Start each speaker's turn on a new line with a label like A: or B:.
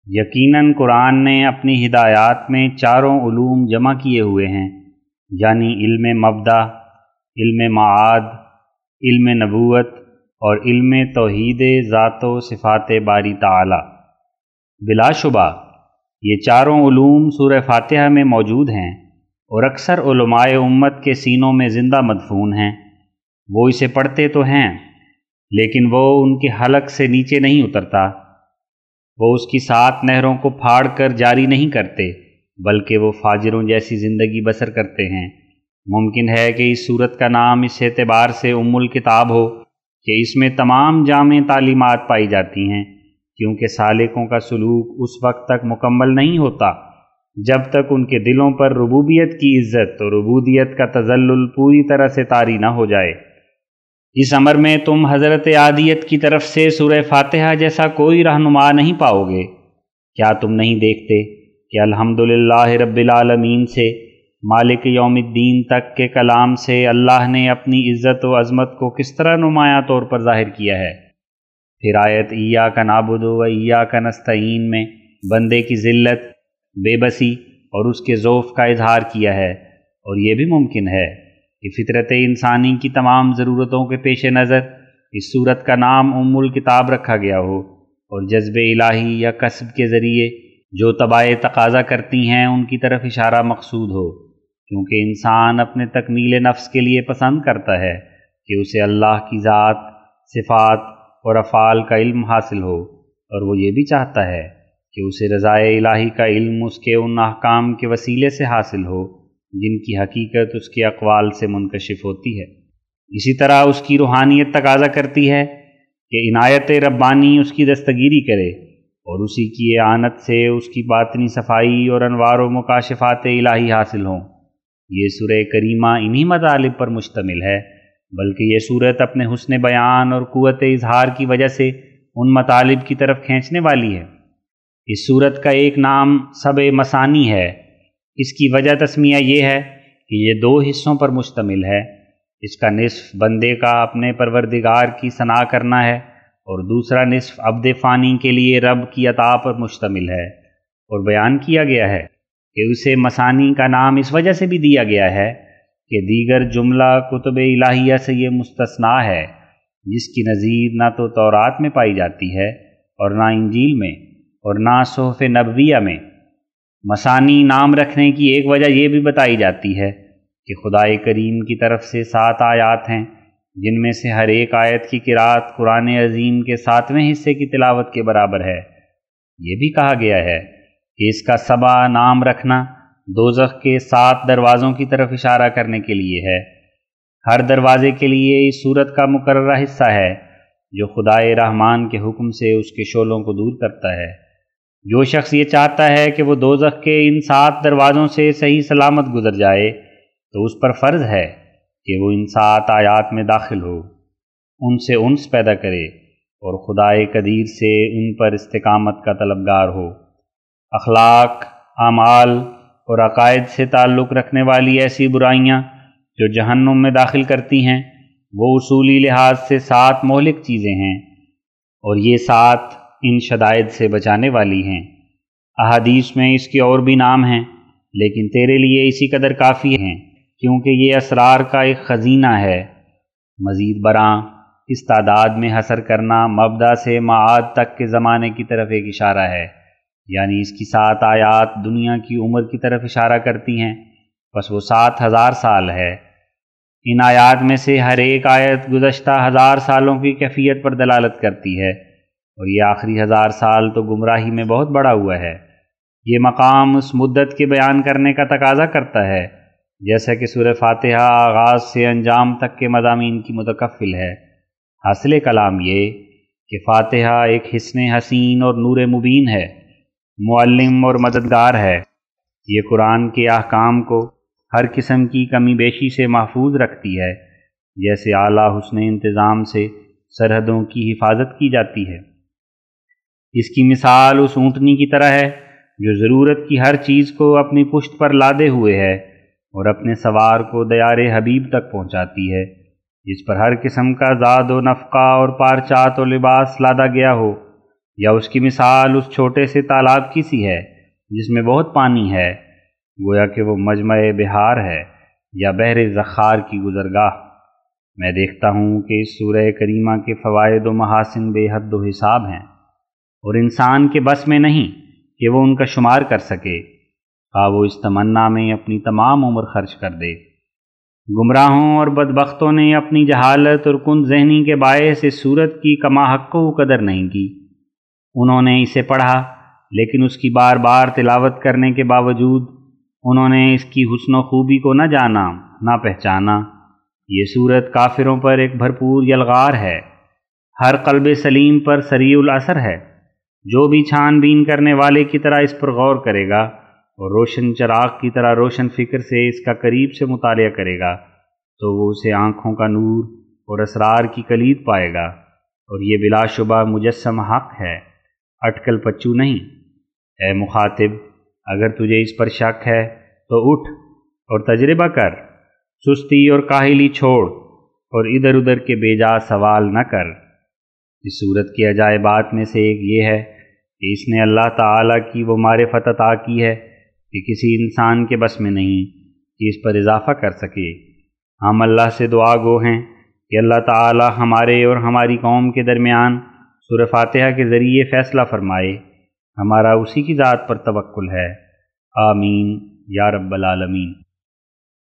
A: یقیناً قرآن نے اپنی ہدایات میں چاروں علوم جمع کیے ہوئے ہیں، یعنی علم مبدأ، علم معاد، علم نبوت اور علم توحید ذات و صفات باری تعالی۔ بلا شبہ یہ چاروں علوم سورہ فاتحہ میں موجود ہیں اور اکثر علماء امت کے سینوں میں زندہ مدفون ہیں۔ وہ اسے پڑھتے تو ہیں لیکن وہ ان کے حلق سے نیچے نہیں اترتا۔ وہ اس کی 7 نہروں کو پھاڑ کر جاری نہیں کرتے بلکہ وہ فاجروں جیسی زندگی بسر کرتے ہیں۔ ممکن ہے کہ اس سورت کا نام اس اعتبار سے ام الکتاب ہو کہ اس میں تمام جامع تعلیمات پائی جاتی ہیں، کیونکہ سالکوں کا سلوک اس وقت تک مکمل نہیں ہوتا جب تک ان کے دلوں پر ربوبیت کی عزت اور عبودیت کا تذلل پوری طرح سے طاری نہ ہو جائے۔ اس امر میں تم حضرت عادیت کی طرف سے سورہ فاتحہ جیسا کوئی رہنما نہیں پاؤ گے۔ کیا تم نہیں دیکھتے کہ الحمدللہ رب العالمین سے مالک یوم الدین تک کے کلام سے اللہ نے اپنی عزت و عظمت کو کس طرح نمایاں طور پر ظاہر کیا ہے؟ پھر آیت ایاک نعبد و ایاک نستعین میں بندے کی ذلت، بے بسی اور اس کے ضعف کا اظہار کیا ہے، اور یہ بھی ممکن ہے کہ فطرت انسانی کی تمام ضرورتوں کے پیش نظر اس سورت کا نام ام الکتاب رکھا گیا ہو، اور جذب الہی یا کسب کے ذریعے جو تبائیں تقاضا کرتی ہیں ان کی طرف اشارہ مقصود ہو، کیونکہ انسان اپنے تکمیل نفس کے لیے پسند کرتا ہے کہ اسے اللہ کی ذات، صفات اور افعال کا علم حاصل ہو، اور وہ یہ بھی چاہتا ہے کہ اسے رضائے الہی کا علم اس کے ان احکام کے وسیلے سے حاصل ہو جن کی حقیقت اس کے اقوال سے منکشف ہوتی ہے۔ اسی طرح اس کی روحانیت تقاضا کرتی ہے کہ عنایت ربانی اس کی دستگیری کرے، اور اسی کی اعانت سے اس کی باطنی صفائی اور انوار و مکاشفات الہی حاصل ہوں۔ یہ سورہ کریمہ انہی مطالب پر مشتمل ہے، بلکہ یہ سورت اپنے حسن بیان اور قوت اظہار کی وجہ سے ان مطالب کی طرف کھینچنے والی ہے۔ اس سورت کا ایک نام سبع مثانی ہے۔ اس کی وجہ تسمیہ یہ ہے کہ یہ 2 حصوں پر مشتمل ہے۔ اس کا نصف بندے کا اپنے پروردگار کی ثنا کرنا ہے، اور دوسرا نصف عبد فانی کے لیے رب کی عطا پر مشتمل ہے۔ اور بیان کیا گیا ہے کہ اسے مثانی کا نام اس وجہ سے بھی دیا گیا ہے کہ دیگر جملہ کتب الہیہ سے یہ مستثنیٰ ہے، جس کی نظیر نہ تو تورات میں پائی جاتی ہے اور نہ انجیل میں اور نہ صحف نبویہ میں۔ مثانی نام رکھنے کی ایک وجہ یہ بھی بتائی جاتی ہے کہ خدائے کریم کی طرف سے 7 آیات ہیں، جن میں سے ہر ایک آیت کی قرأت قرآن عظیم کے 7ویں حصے کی تلاوت کے برابر ہے۔ یہ بھی کہا گیا ہے کہ اس کا سبع نام رکھنا دوزخ کے 7 دروازوں کی طرف اشارہ کرنے کے لیے ہے۔ ہر دروازے کے لیے اس سورت کا مقررہ حصہ ہے جو خدائے رحمان کے حکم سے اس کے شعلوں کو دور کرتا ہے۔ جو شخص یہ چاہتا ہے کہ وہ دوزخ کے ان 7 دروازوں سے صحیح سلامت گزر جائے تو اس پر فرض ہے کہ وہ ان 7 آیات میں داخل ہو، ان سے انس پیدا کرے اور خدائے قدیر سے ان پر استقامت کا طلبگار ہو۔ اخلاق، اعمال اور عقائد سے تعلق رکھنے والی ایسی برائیاں جو جہنم میں داخل کرتی ہیں وہ اصولی لحاظ سے 7 مہلک چیزیں ہیں، اور یہ 7 ان شدائد سے بچانے والی ہیں۔ احادیث میں اس کے اور بھی نام ہیں، لیکن تیرے لیے اسی قدر کافی ہیں کیونکہ یہ اسرار کا ایک خزینہ ہے۔ مزید برآں اس تعداد میں حصر کرنا مبدأ سے معاد تک کے زمانے کی طرف ایک اشارہ ہے، یعنی اس کی 7 آیات دنیا کی عمر کی طرف اشارہ کرتی ہیں، بس وہ 7000 سال ہے۔ ان آیات میں سے ہر ایک آیت گزشتہ 1000 سالوں کی کیفیت پر دلالت کرتی ہے، اور یہ آخری 1000 سال تو گمراہی میں بہت بڑا ہوا ہے۔ یہ مقام اس مدت کے بیان کرنے کا تقاضا کرتا ہے جیسا کہ سورہ فاتحہ آغاز سے انجام تک کے مضامین کی متکفل ہے۔ حاصل کلام یہ کہ فاتحہ ایک حصن حسین اور نور مبین ہے، معلم اور مددگار ہے۔ یہ قرآن کے احکام کو ہر قسم کی کمی بیشی سے محفوظ رکھتی ہے، جیسے اعلیٰ حسن انتظام سے سرحدوں کی حفاظت کی جاتی ہے۔ اس کی مثال اس اونٹنی کی طرح ہے جو ضرورت کی ہر چیز کو اپنی پشت پر لادے ہوئے ہے اور اپنے سوار کو دیار حبیب تک پہنچاتی ہے، جس پر ہر قسم کا زاد و نفقہ اور پارچات و لباس لادا گیا ہو۔ یا اس کی مثال اس چھوٹے سے تالاب کی سی ہے جس میں بہت پانی ہے، گویا کہ وہ مجمع بہار ہے یا بحر زخار کی گزرگاہ۔ میں دیکھتا ہوں کہ اس سورہ کریمہ کے فوائد و محاسن بے حد و حساب ہیں، اور انسان کے بس میں نہیں کہ وہ ان کا شمار کر سکے، خواہ وہ اس تمنا میں اپنی تمام عمر خرچ کر دے۔ گمراہوں اور بدبختوں نے اپنی جہالت اور کند ذہنی کے باعث اس سورت کی کما حق و قدر نہیں کی۔ انہوں نے اسے پڑھا، لیکن اس کی بار بار تلاوت کرنے کے باوجود انہوں نے اس کی حسن و خوبی کو نہ جانا، نہ پہچانا۔ یہ سورت کافروں پر ایک بھرپور یلغار ہے، ہر قلب سلیم پر سریع الاثر ہے۔ جو بھی چھان بین کرنے والے کی طرح اس پر غور کرے گا اور روشن چراغ کی طرح روشن فکر سے اس کا قریب سے مطالعہ کرے گا تو وہ اسے آنکھوں کا نور اور اسرار کی کلید پائے گا، اور یہ بلا شبہ مجسم حق ہے، اٹکل پچو نہیں۔ اے مخاطب، اگر تجھے اس پر شک ہے تو اٹھ اور تجربہ کر، سستی اور کاہلی چھوڑ اور ادھر ادھر کے بے جا سوال نہ کر۔ اس صورت کی عجائبات میں سے ایک یہ ہے کہ اس نے اللہ تعالیٰ کی وہ معرفت عطا کی ہے کہ کسی انسان کے بس میں نہیں کہ اس پر اضافہ کر سکے۔ ہم اللہ سے دعا گو ہیں کہ اللہ تعالیٰ ہمارے اور ہماری قوم کے درمیان سورہ فاتحہ کے ذریعے فیصلہ فرمائے۔ ہمارا اسی کی ذات پر توکل ہے۔ آمین یا رب العالمین۔